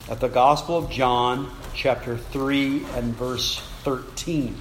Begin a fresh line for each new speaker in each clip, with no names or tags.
at the Gospel of John, chapter 3 and verse 13.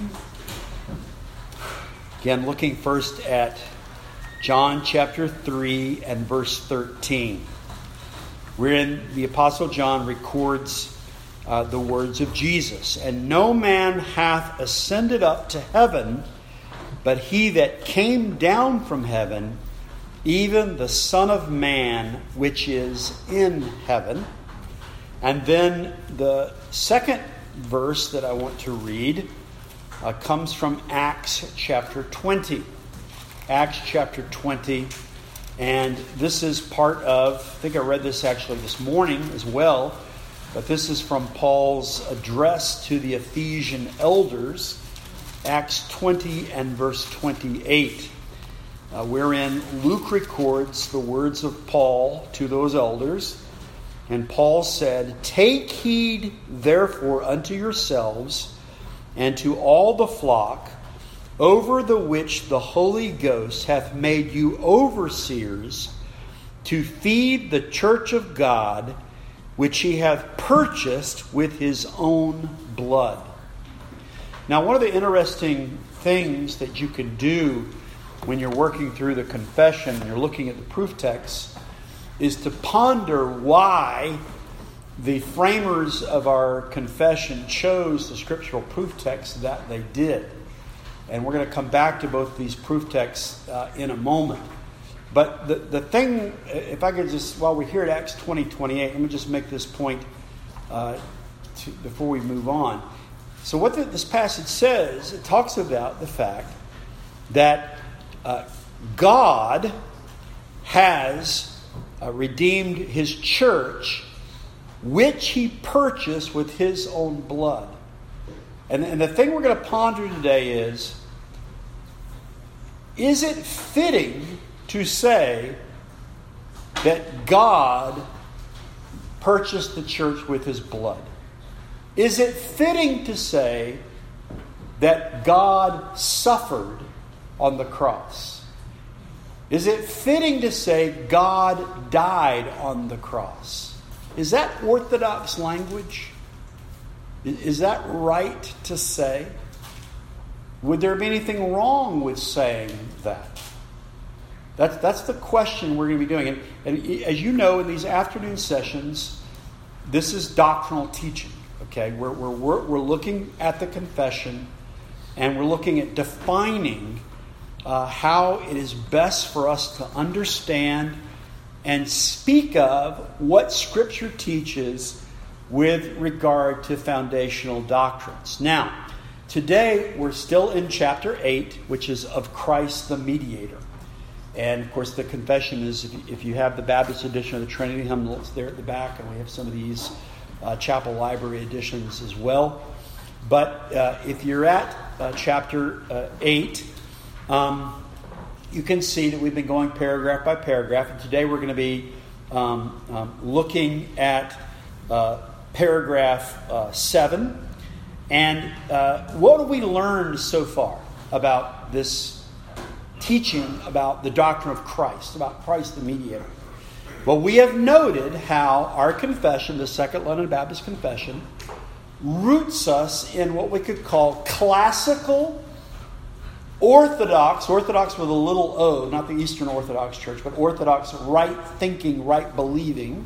Again, looking first at John chapter 3 and verse 13, wherein the Apostle John records the words of Jesus. And no man hath ascended up to heaven, but he that came down from heaven, even the Son of Man, which is in heaven. And then the second verse that I want to read comes from Acts chapter 20. Acts chapter 20. And this is part of, I think I read this actually this morning as well, but this is from Paul's address to the Ephesian elders, Acts 20 and verse 28, wherein Luke records the words of Paul to those elders. And Paul said, "Take heed therefore unto yourselves and to all the flock, over the which the Holy Ghost hath made you overseers, to feed the church of God, which he hath purchased with his own blood." Now, one of the interesting things that you can do when you're working through the confession and you're looking at the proof texts is to ponder why the framers of our confession chose the scriptural proof texts that they did. And we're going to come back to both these proof texts in a moment. But the thing, if I could just, while we're here at Acts 20:28, let me just make this point before we move on. So what this passage says, it talks about the fact that God has redeemed his church, which he purchased with his own blood. And the thing we're going to ponder today is it fitting to say that God purchased the church with his blood? Is it fitting to say that God suffered on the cross? Is it fitting to say God died on the cross? Is that orthodox language? Is that right to say? Would there be anything wrong with saying that? That's the question we're going to be doing. And as you know, in these afternoon sessions, this is doctrinal teaching. Okay, we're looking at the confession, and we're looking at defining how it is best for us to understand and speak of what Scripture teaches with regard to foundational doctrines. Now, today we're still in chapter 8, which is of Christ the mediator. And of course the confession is, if you have the Baptist edition of the Trinity hymnal, it's there at the back, and we have some of these chapel library editions as well. But if you're at chapter 8, you can see that we've been going paragraph by paragraph. And today we're going to be looking at paragraph 7. And what have we learned so far about this teaching about the doctrine of Christ, about Christ the mediator? Well, we have noted how our confession, the Second London Baptist Confession, roots us in what we could call classical, orthodox with a little o, not the Eastern Orthodox Church, but orthodox, right thinking, right believing,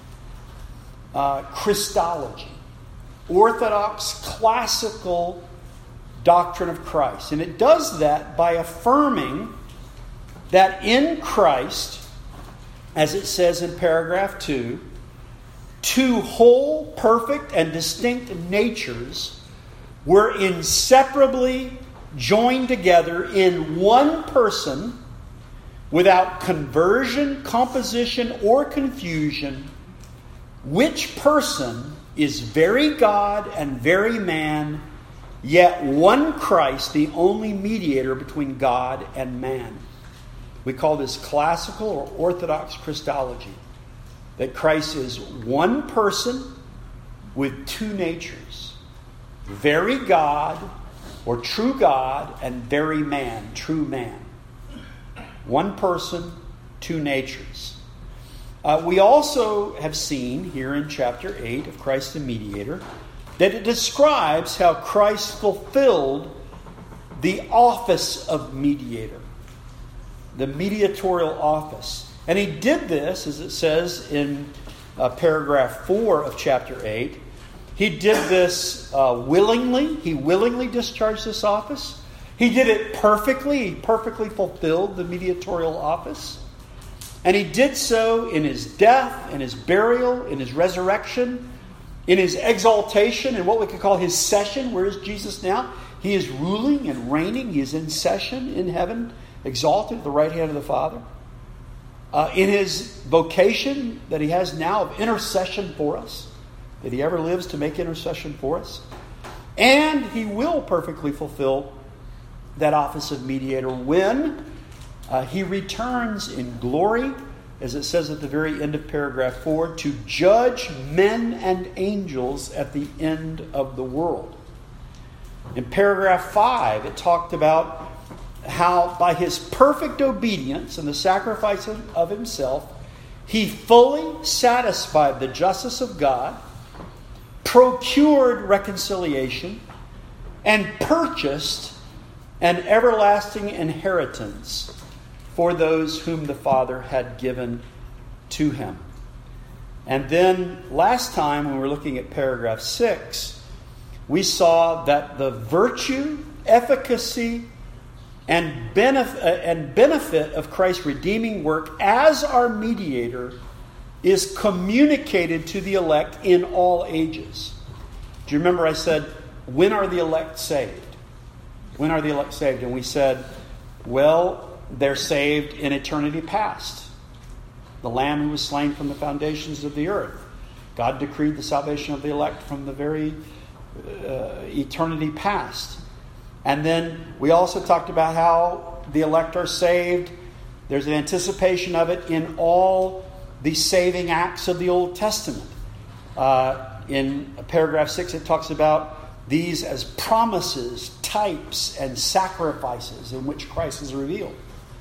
Christology. Orthodox, classical doctrine of Christ. And it does that by affirming that in Christ, as it says in paragraph 2, two whole, perfect, and distinct natures were inseparably joined together in one person without conversion, composition, or confusion, which person is very God and very man, yet one Christ, the only mediator between God and man. We call this classical or orthodox Christology. That Christ is one person with two natures. Very God or true God, and very man, true man. One person, two natures. We also have seen here in chapter 8 of Christ the Mediator that it describes how Christ fulfilled the office of mediator, the mediatorial office. And he did this, as it says in paragraph 4 of chapter 8. He did this willingly. He willingly discharged this office. He did it perfectly. He perfectly fulfilled the mediatorial office. And he did so in his death, in his burial, in his resurrection, in his exaltation, and what we could call his session. Where is Jesus now? He is ruling and reigning. He is in session in heaven, exalted at the right hand of the Father. In his vocation that he has now of intercession for us, that he ever lives to make intercession for us. And he will perfectly fulfill that office of mediator when he returns in glory, as it says at the very end of paragraph 4, to judge men and angels at the end of the world. In paragraph 5, it talked about how by his perfect obedience and the sacrifice of himself, he fully satisfied the justice of God, procured reconciliation, and purchased an everlasting inheritance for those whom the Father had given to him. And then last time when we were looking at paragraph 6, we saw that the virtue, efficacy, and benefit of Christ's redeeming work as our mediator is communicated to the elect in all ages. Do you remember I said, when are the elect saved? When are the elect saved? And we said, well, they're saved in eternity past. The Lamb who was slain from the foundations of the earth. God decreed the salvation of the elect from the very eternity past. And then we also talked about how the elect are saved. There's an anticipation of it in all the saving acts of the Old Testament. In paragraph 6, it talks about these as promises, types, and sacrifices in which Christ is revealed.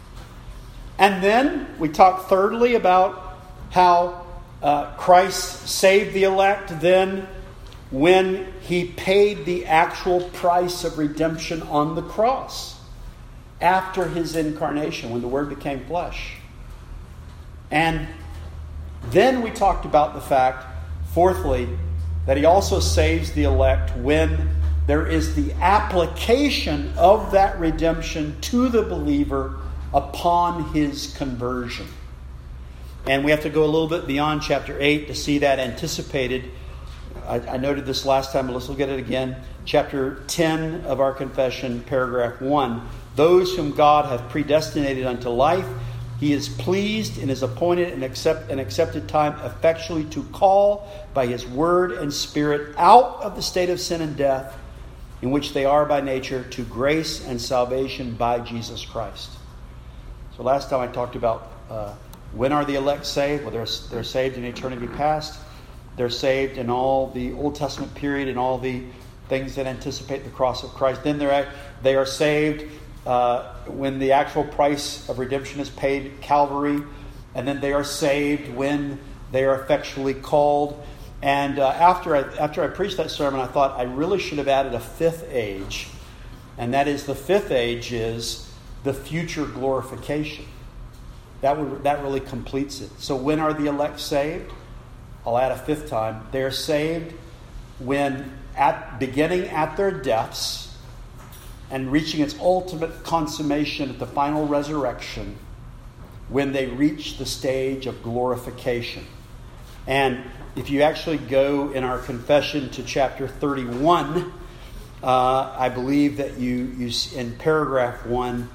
And then we talked thirdly about how Christ saved the elect then when he paid the actual price of redemption on the cross after his incarnation, when the Word became flesh. And then we talked about the fact, fourthly, that he also saves the elect when there is the application of that redemption to the believer upon his conversion. And we have to go a little bit beyond chapter 8 to see that anticipated. I noted this last time, but let's look at it again. Chapter 10 of our confession, paragraph 1. Those whom God hath predestinated unto life, he is pleased in his appointed and accepted time effectually to call by his word and spirit out of the state of sin and death in which they are by nature to grace and salvation by Jesus Christ. So last time I talked about when are the elect saved? Well, they're saved in eternity past. They're saved in all the Old Testament period and all the things that anticipate the cross of Christ. Then they are saved when the actual price of redemption is paid at Calvary. And then they are saved when they are effectually called. And after I preached that sermon, I thought I really should have added a fifth age. And that is, the fifth age is the future glorification. That really completes it. So when are the elect saved? I'll add a fifth time. They are saved when beginning at their deaths and reaching its ultimate consummation at the final resurrection, when they reach the stage of glorification. And if you actually go in our confession to chapter 31, I believe that you in paragraph 1,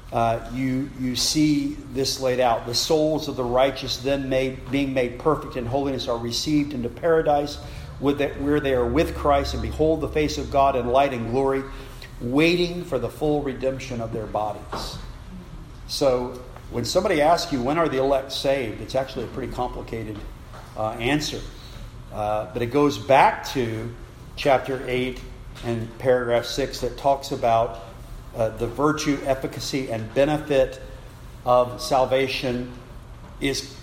you see this laid out. The souls of the righteous then being made perfect in holiness are received into paradise where they are with Christ and behold the face of God in light and glory, waiting for the full redemption of their bodies. So when somebody asks you, when are the elect saved? It's actually a pretty complicated answer. But it goes back to chapter 8 and paragraph 6 that talks about the virtue, efficacy, and benefit of salvation is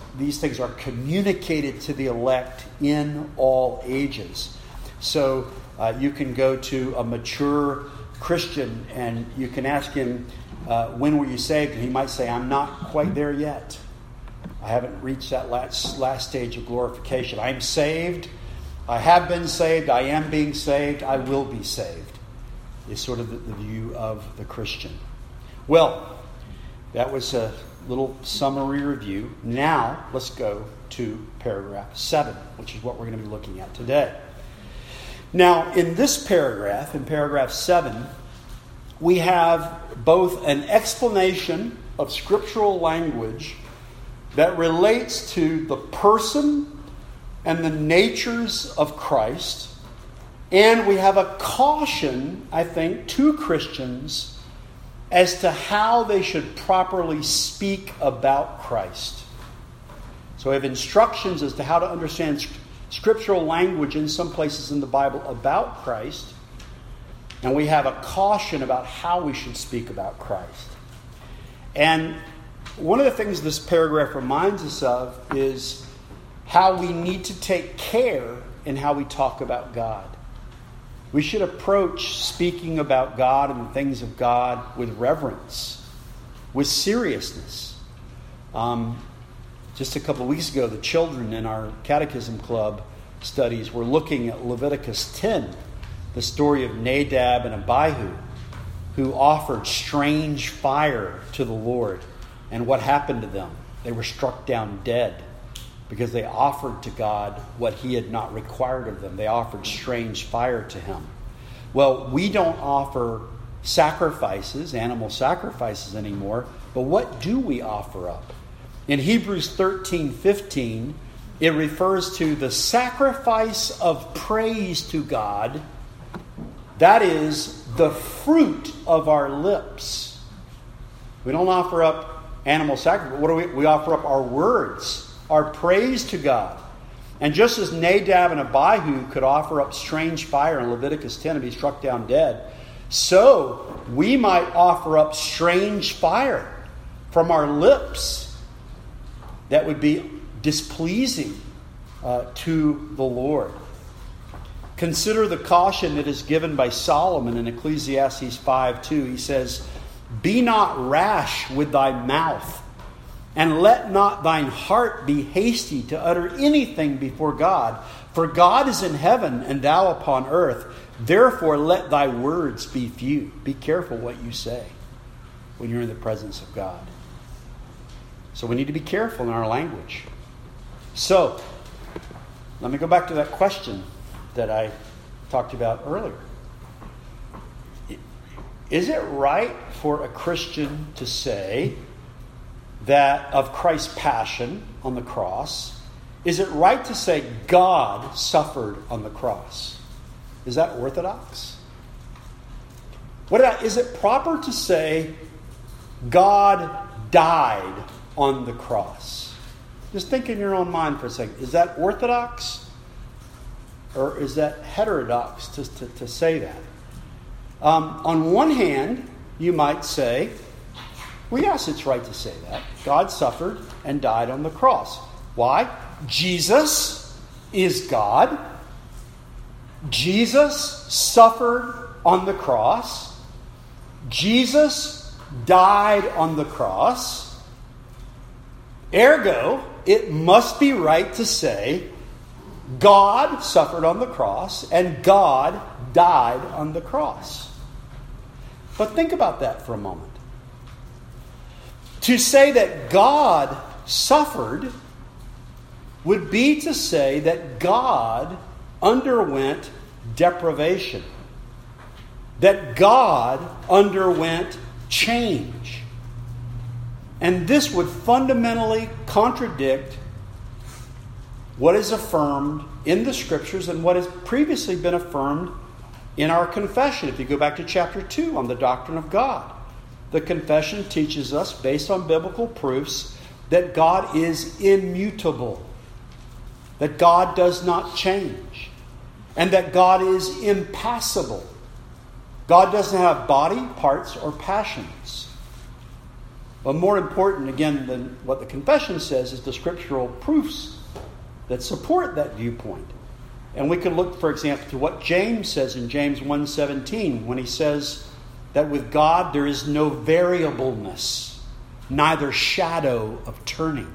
these things are communicated to the elect in all ages. So you can go to a mature Christian and you can ask him, when were you saved? And he might say, I'm not quite there yet. I haven't reached that last stage of glorification. I'm saved. I have been saved. I am being saved. I will be saved. Is sort of the view of the Christian. Well, that was a little summary review. Now, let's go to paragraph 7, which is what we're going to be looking at today. Now, in this paragraph, in paragraph 7, we have both an explanation of scriptural language that relates to the person and the natures of Christ, and we have a caution, I think, to Christians as to how they should properly speak about Christ. So we have instructions as to how to understand scriptural language in some places in the Bible about Christ. And we have a caution about how we should speak about Christ. And one of the things this paragraph reminds us of is how we need to take care in how we talk about God. We should approach speaking about God and the things of God with reverence, with seriousness. Just a couple of weeks ago, the children in our Catechism Club studies were looking at Leviticus 10, the story of Nadab and Abihu, who offered strange fire to the Lord. And what happened to them? They were struck down dead because they offered to God what he had not required of them. They offered strange fire to him. Well, we don't offer sacrifices, animal sacrifices anymore, but what do we offer up? In Hebrews 13:15, it refers to the sacrifice of praise to God. That is the fruit of our lips. We don't offer up animal sacrifice. What do we offer up? Our words, our praise to God. And just as Nadab and Abihu could offer up strange fire in Leviticus 10 and be struck down dead, so we might offer up strange fire from our lips that would be displeasing to the Lord. Consider the caution that is given by Solomon in Ecclesiastes 5:2. He says, "Be not rash with thy mouth, and let not thine heart be hasty to utter anything before God. For God is in heaven, and thou upon earth. Therefore let thy words be few." Be careful what you say when you're in the presence of God. So we need to be careful in our language. So, let me go back to that question that I talked about earlier. Is it right for a Christian to say that of Christ's passion on the cross, is it right to say God suffered on the cross? Is that orthodox? What about, is it proper to say God died on the cross? Just think in your own mind for a second. Is that orthodox? Or is that heterodox to say that? On one hand, you might say, well, yes, it's right to say that. God suffered and died on the cross. Why? Jesus is God. Jesus suffered on the cross. Jesus died on the cross. Ergo, it must be right to say God suffered on the cross and God died on the cross. But think about that for a moment. To say that God suffered would be to say that God underwent deprivation, that God underwent change. And this would fundamentally contradict what is affirmed in the Scriptures and what has previously been affirmed in our confession. If you go back to chapter 2 on the doctrine of God, the confession teaches us, based on biblical proofs, that God is immutable, that God does not change, and that God is impassible. God doesn't have body, parts, or passions. But more important, again, than what the confession says is the scriptural proofs that support that viewpoint. And we can look, for example, to what James says in James 1:17 when he says that with God there is no variableness, neither shadow of turning.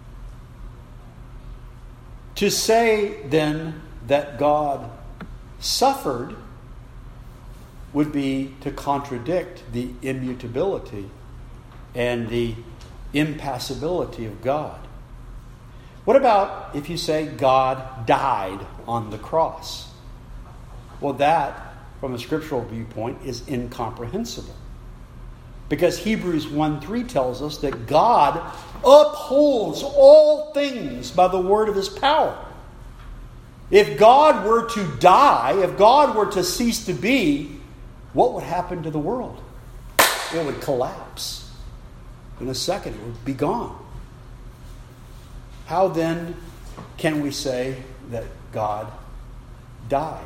To say then that God suffered would be to contradict the immutability and the impassibility of God. What about if you say God died on the cross? Well, that, from a scriptural viewpoint, is incomprehensible. Because Hebrews 1:3 tells us that God upholds all things by the word of his power. If God were to die, if God were to cease to be, what would happen to the world? It would collapse. In a second, it would be gone. How then can we say that God died?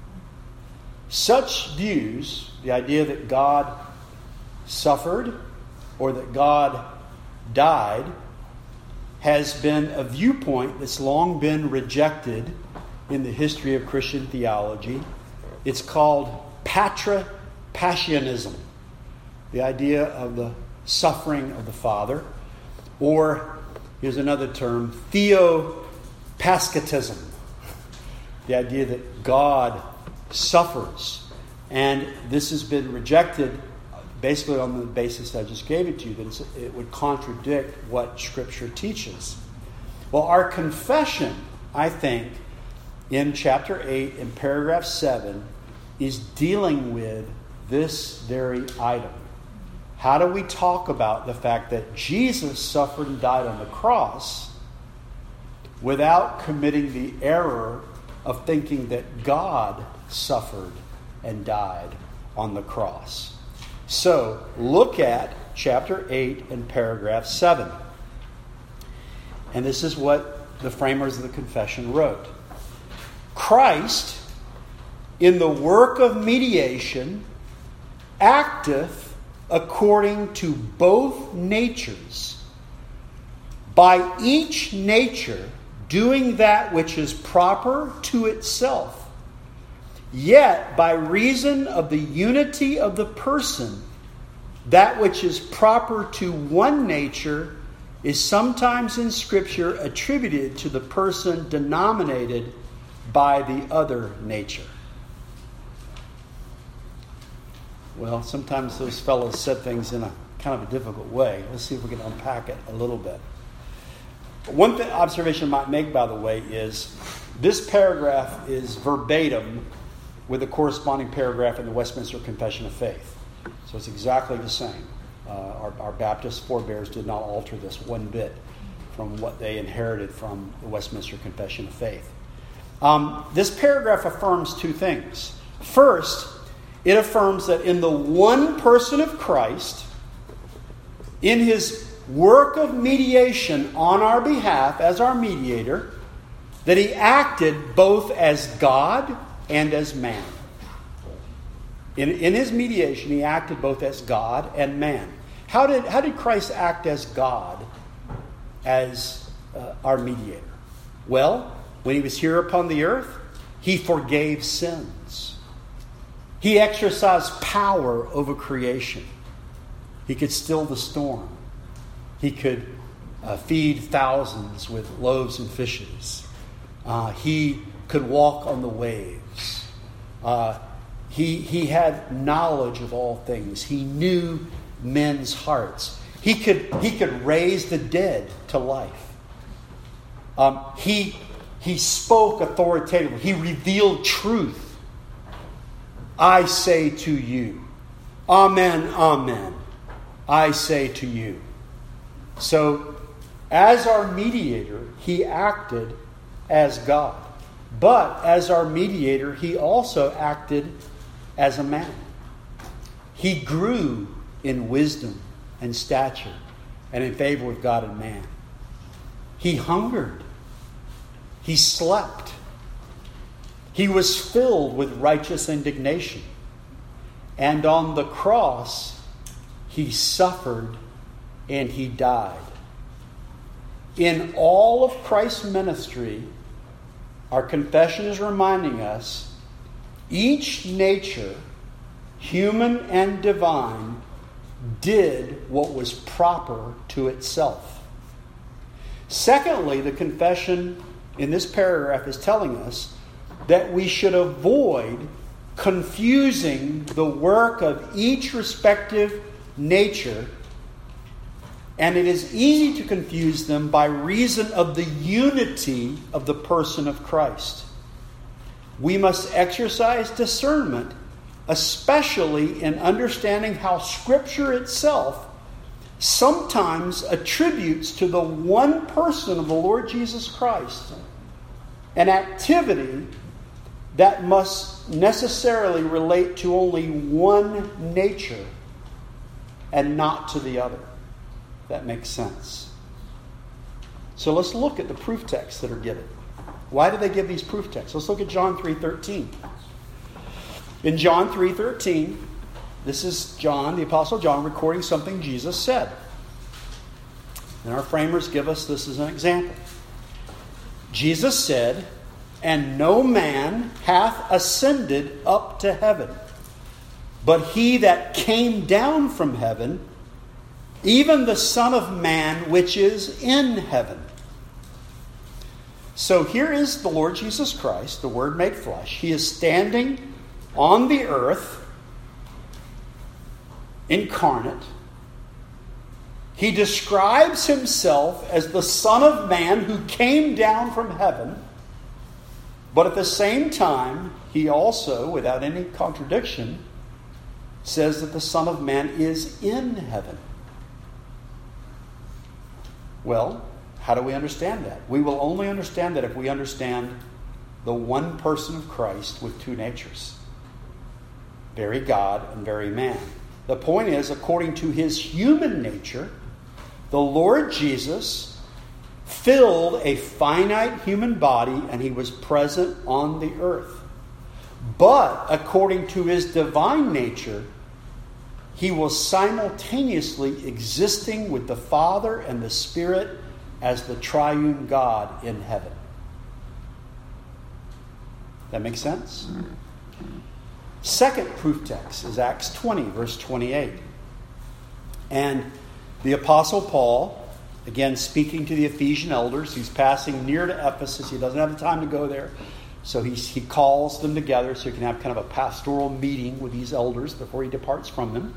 Such views, the idea that God suffered or that God died, has been a viewpoint that's long been rejected in the history of Christian theology. It's called patripassianism, the idea of the suffering of the Father, or here's another term, theopaschatism, the idea that God suffers. And this has been rejected basically on the basis I just gave it to you, that it would contradict what Scripture teaches. Well, our confession, I think, in chapter 8 and paragraph 7 is dealing with this very item. How do we talk about the fact that Jesus suffered and died on the cross without committing the error of thinking that God suffered and died on the cross? So, look at chapter 8 and paragraph 7. And this is what the framers of the confession wrote. Christ, in the work of mediation, acteth according to both natures, by each nature doing that which is proper to itself. Yet, by reason of the unity of the person, that which is proper to one nature is sometimes in Scripture attributed to the person denominated by the other nature. Well, sometimes those fellows said things in a kind of a difficult way. Let's see if we can unpack it a little bit. One observation I might make, by the way, is this paragraph is verbatim with the corresponding paragraph in the Westminster Confession of Faith. So it's exactly the same. Our Baptist forebears did not alter this one bit from what they inherited from the Westminster Confession of Faith. This paragraph affirms two things. First, it affirms that in the one person of Christ, in his work of mediation on our behalf as our mediator, that he acted both as God and as man. In his mediation, he acted both as God and man. How did Christ act as God, as our mediator? Well, when he was here upon the earth, he forgave sins. He exercised power over creation. He could still the storm. He could feed thousands with loaves and fishes. He could walk on the waves. He had knowledge of all things. He knew men's hearts. He could raise the dead to life. He spoke authoritatively. He revealed truth. I say to you, amen, amen. I say to you. So, as our mediator, he acted as God. But as our mediator, he also acted as a man. He grew in wisdom and stature and in favor with God and man. He hungered. He slept. He was filled with righteous indignation. And on the cross, he suffered and he died. In all of Christ's ministry, our confession is reminding us each nature, human and divine, did what was proper to itself. Secondly, the confession in this paragraph is telling us that we should avoid confusing the work of each respective nature, and it is easy to confuse them by reason of the unity of the person of Christ. We must exercise discernment, especially in understanding how Scripture itself sometimes attributes to the one person of the Lord Jesus Christ an activity that must necessarily relate to only one nature and not to the other. That makes sense. So let's look at the proof texts that are given. Why do they give these proof texts? Let's look at John 3:13. In John 3:13, this is John, the Apostle John, recording something Jesus said. And our framers give us this as an example. Jesus said, "And no man hath ascended up to heaven, but he that came down from heaven, even the Son of Man which is in heaven." So here is the Lord Jesus Christ, the Word made flesh. He is standing on the earth, incarnate. He describes himself as the Son of Man who came down from heaven. But at the same time, he also, without any contradiction, says that the Son of Man is in heaven. Well, how do we understand that? We will only understand that if we understand the one person of Christ with two natures. Very God and very man. The point is, according to his human nature, the Lord Jesus filled a finite human body and he was present on the earth. But according to his divine nature, he was simultaneously existing with the Father and the Spirit as the triune God in heaven. That makes sense? Second proof text is Acts 20, verse 28. And the Apostle Paul, again speaking to the Ephesian elders, he's passing near to Ephesus. He doesn't have the time to go there. So he calls them together so he can have kind of a pastoral meeting with these elders before he departs from them.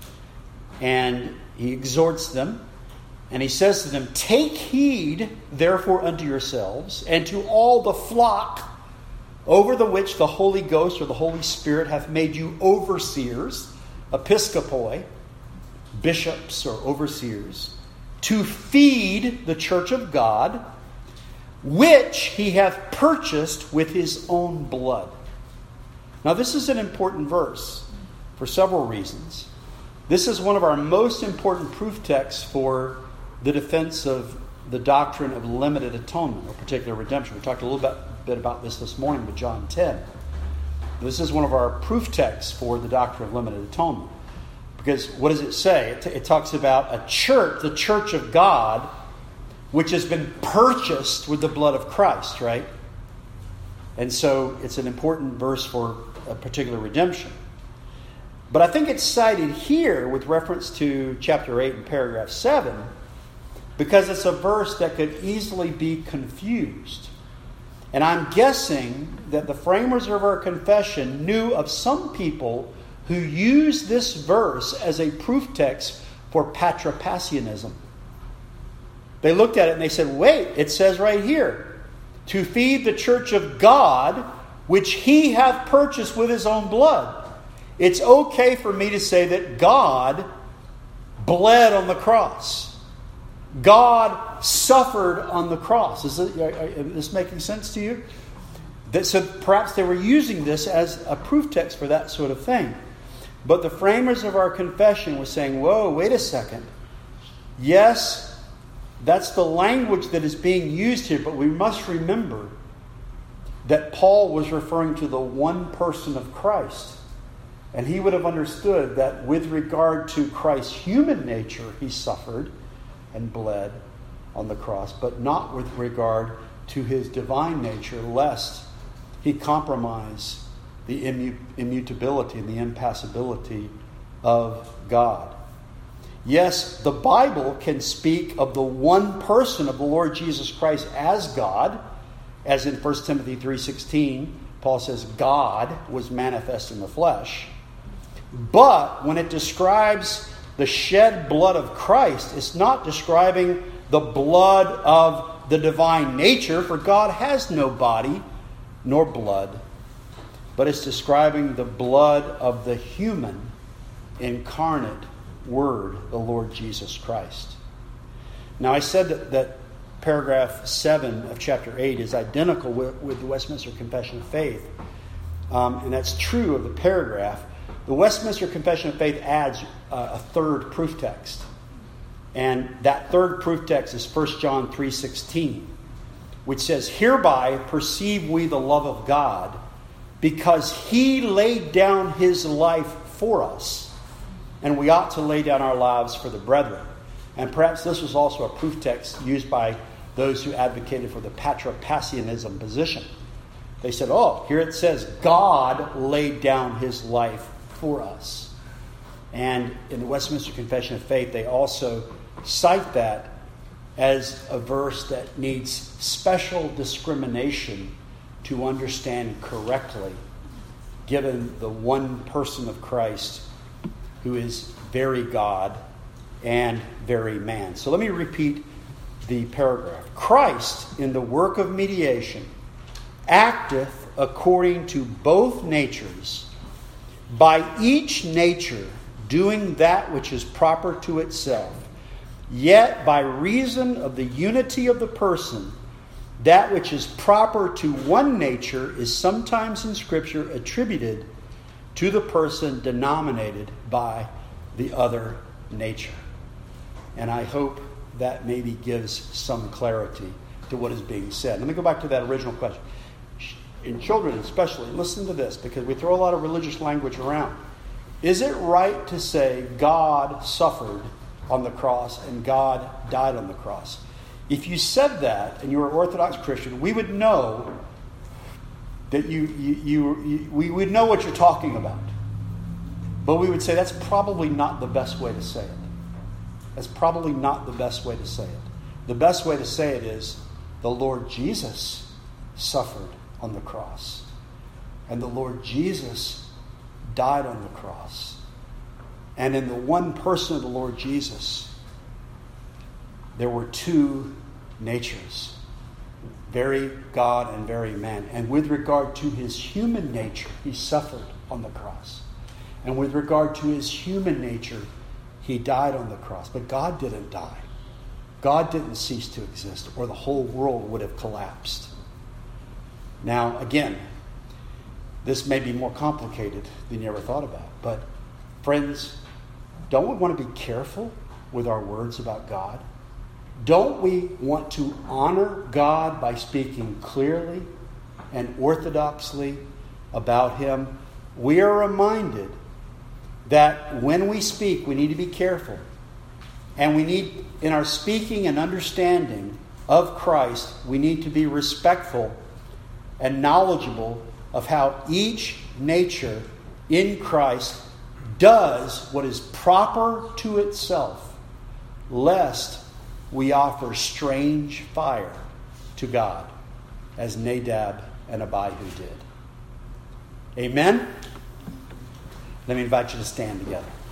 And he exhorts them. And he says to them, "Take heed, therefore, unto yourselves, and to all the flock over the which the Holy Ghost or the Holy Spirit hath made you overseers," episkopoi, bishops or overseers, "to feed the church of God, which he hath purchased with his own blood." Now this is an important verse for several reasons. This is one of our most important proof texts for the defense of the doctrine of limited atonement or particular redemption. We talked a little bit about this morning with John 10. This is one of our proof texts for the doctrine of limited atonement. Because what does it say? It talks about a church, the church of God, which has been purchased with the blood of Christ, right? And so it's an important verse for a particular redemption. But I think it's cited here with reference to chapter 8 and paragraph 7 because it's a verse that could easily be confused. And I'm guessing that the framers of our confession knew of some people who used this verse as a proof text for patripassianism. They looked at it and they said, wait, it says right here, "to feed the church of God, which he hath purchased with his own blood." It's okay for me to say that God bled on the cross. God suffered on the cross. Is this making sense to you? So perhaps they were using this as a proof text for that sort of thing. But the framers of our confession were saying, whoa, wait a second. Yes, that's the language that is being used here, but we must remember that Paul was referring to the one person of Christ. And he would have understood that with regard to Christ's human nature, he suffered and bled on the cross, but not with regard to his divine nature, lest he compromise the immutability and the impassibility of God. Yes, the Bible can speak of the one person of the Lord Jesus Christ as God, as in 1 Timothy 3:16, Paul says, God was manifest in the flesh. But when it describes the shed blood of Christ, it's not describing the blood of the divine nature, for God has no body nor blood, but it's describing the blood of the human incarnate Word, the Lord Jesus Christ. Now, I said that paragraph 7 of chapter 8 is identical with the Westminster Confession of Faith, and that's true of the paragraph. The Westminster Confession of Faith adds a third proof text. And that third proof text is 1 John 3:16, which says, hereby perceive we the love of God, because he laid down his life for us, and we ought to lay down our lives for the brethren. And perhaps this was also a proof text used by those who advocated for the patripassianism position. They said, here it says, God laid down his life for us. And in the Westminster Confession of Faith, they also cite that as a verse that needs special discrimination to understand correctly, given the one person of Christ who is very God and very man. So let me repeat the paragraph. Christ, in the work of mediation, acteth according to both natures, by each nature doing that which is proper to itself, yet by reason of the unity of the person, that which is proper to one nature is sometimes in Scripture attributed to the person denominated by the other nature. And I hope that maybe gives some clarity to what is being said. Let me go back to that original question. In children especially, listen to this, because we throw a lot of religious language around. Is it right to say God suffered on the cross and God died on the cross? If you said that and you were an Orthodox Christian, we would know that we would know what you're talking about. But we would say that's probably not the best way to say it. That's probably not the best way to say it. The best way to say it is the Lord Jesus suffered on the cross. And the Lord Jesus died on the cross. And in the one person of the Lord Jesus, there were two natures, very God and very man. And with regard to his human nature, he suffered on the cross. And with regard to his human nature, he died on the cross. But God didn't die. God didn't cease to exist, or the whole world would have collapsed. Now, again, this may be more complicated than you ever thought about. But, friends, don't we want to be careful with our words about God? Don't we want to honor God by speaking clearly and orthodoxly about him? We are reminded that when we speak, we need to be careful. And we need, in our speaking and understanding of Christ, we need to be respectful and knowledgeable of how each nature in Christ does what is proper to itself, lest we offer strange fire to God, as Nadab and Abihu did. Amen? Let me invite you to stand together.